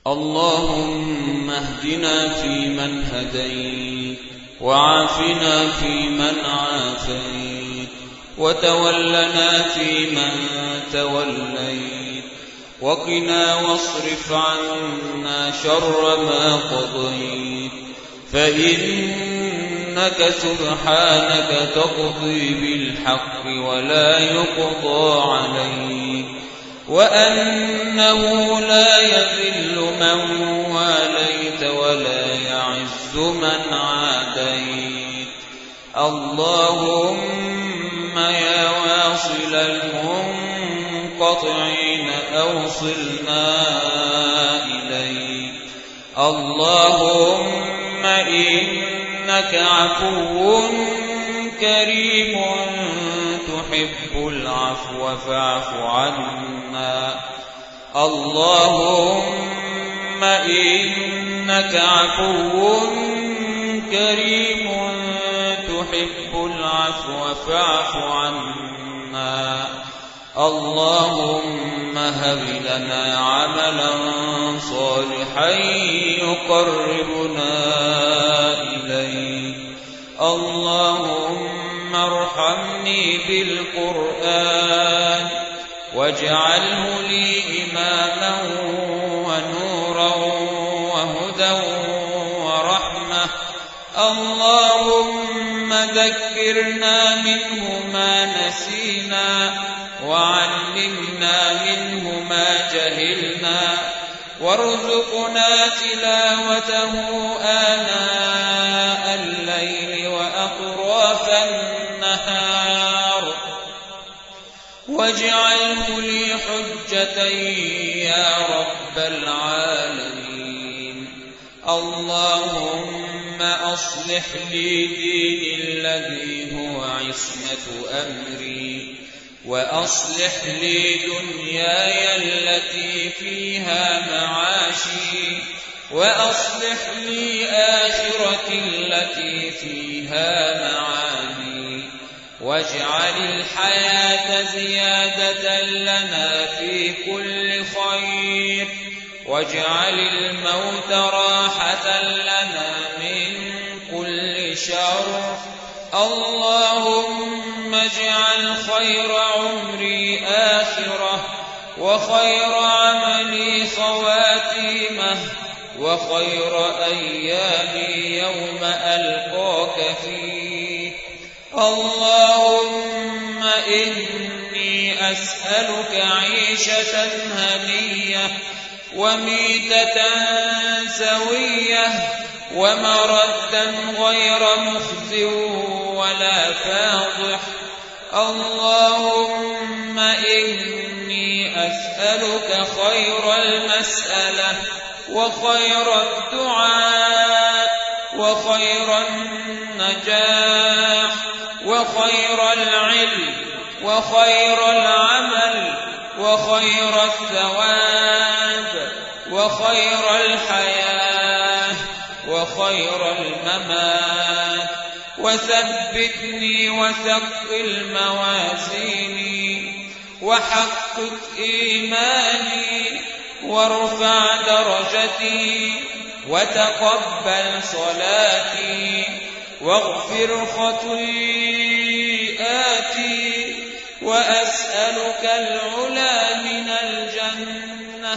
اللهم اهدنا فيمن هديت، وعافنا فيمن عافيت، وتولنا فيمن توليت، وقنا واصرف عنا شر ما قضيت، فإنك سبحانك تقضي بالحق ولا يقضى عليك، وأنه لا يذل من واليت ولا يعز من عاديت. اللهم يا واصل المنقطعين أوصلنا إليك. اللهم إنك عفو كريم تحب العفو فاعف عنا. اللهم إنك عفو كريم تحب العفو فاعف عنا. اللهم هب لنا عملا صالحا يقربنا إليك. اللهم ارحمني بالقرآن واجعله لي إماما ونورا وهدى ورحمة. اللهم ذكرنا منه ما نسينا، وعلمنا منه ما جهلنا، وارزقنا تلاوته آناء الليل وأطراف النهار، واجعله لي حجة يا رب العالمين. اللهم أصلح لي ديني الذي هو عصمة أمري، وأصلح لي دنياي التي فيها معاشي، وأصلح لي آخرتي التي فيها معادي، واجعل الحياة زيادة لنا في كل خير، واجعل الموت راحة لنا من كل شر. اللهم اجعل خير عمري آخرة، وخير عملي خواتيمه، وخير أيامي يوم ألقاك فيه. اللهم إني أسألك عيشة هنية، وميتة سوية، ومردا غير مخزٍ ولا فاضح. اللهم إني أسألك خير المسألة، وخير الدعاء، وخير النجاح، وخير العلم، وخير العمل، وخير الثواب، وخير الحياة، وخير الممات. وثبتني وثقل موازيني، وحقق إيماني، وارفع درجتي، وتقبل صلاتي، واغفر خطيئاتي، وأسألك العلا من الجنة.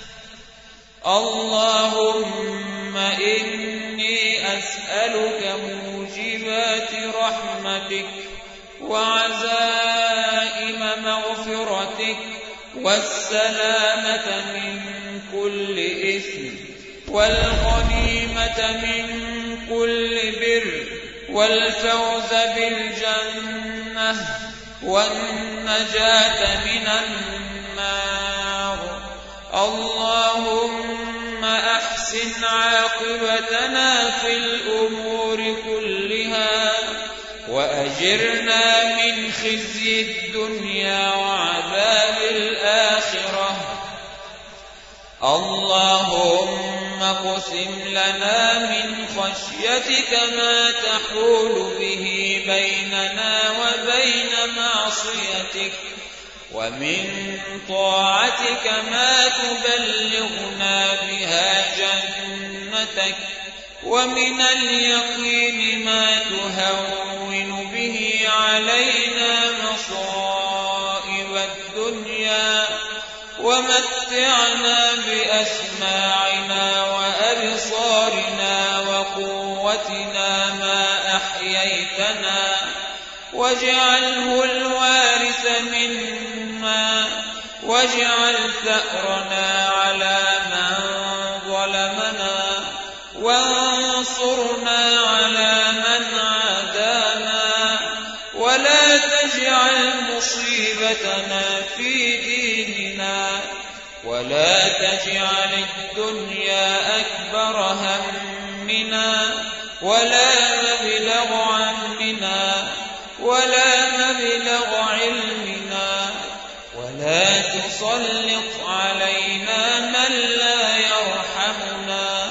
اللهم إني أسألك موجبات رحمتك، وعزائم مغفرتك، والسلامة من كل إثم، والغنيمة من كل بر، والفوز بالجنة، والنجاة من النار. اللهم أحسن عاقبتنا في الأمور كلها، وأجرنا من خزي الدنيا وعذاب الآخرة. اللهم اقسم لنا من خشيتك ما تحول به بيننا وبين معصيتك، ومن طاعتك ما تبلغنا بها جنتك ومن اليقين ما تهون به علينا مصائب الدنيا ومتعنا بأسماعنا وأبصارنا وقوتنا ما أحييتنا واجعله الوارث منا واجعل ثأرنا على من ظلمنا وانصرنا على من عادانا ولا تجعل مصيبتنا في ديننا ولا تجعل الدنيا أكبر همنا ولا مبلغ علمنا ولا مبلغ علمنا ولا تسلط علينا من لا يرحمنا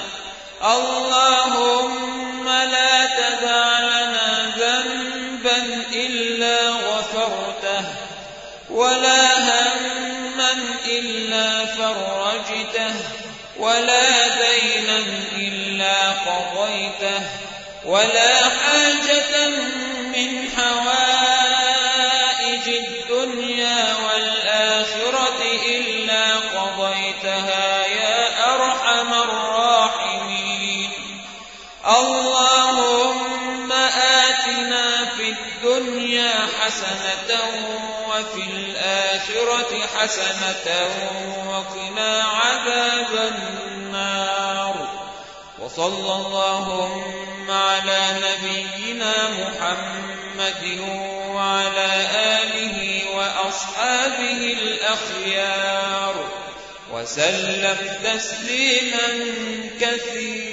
اللهم لا تدع لنا ذنبا إلا غفرته ولا هما إلا فرجته ولا دينا إلا قضيته ولا حاجة من حوائج الدنيا والآخرة إلا قضيتها يا أرحم الراحمين اللهم آتنا في الدنيا حسنة وفي الآخرة حسنة وقنا عذاب النار وصلى اللهم على نبينا محمد وعلى آله وأصحابه الأخيار وسلم تسليما كثيرا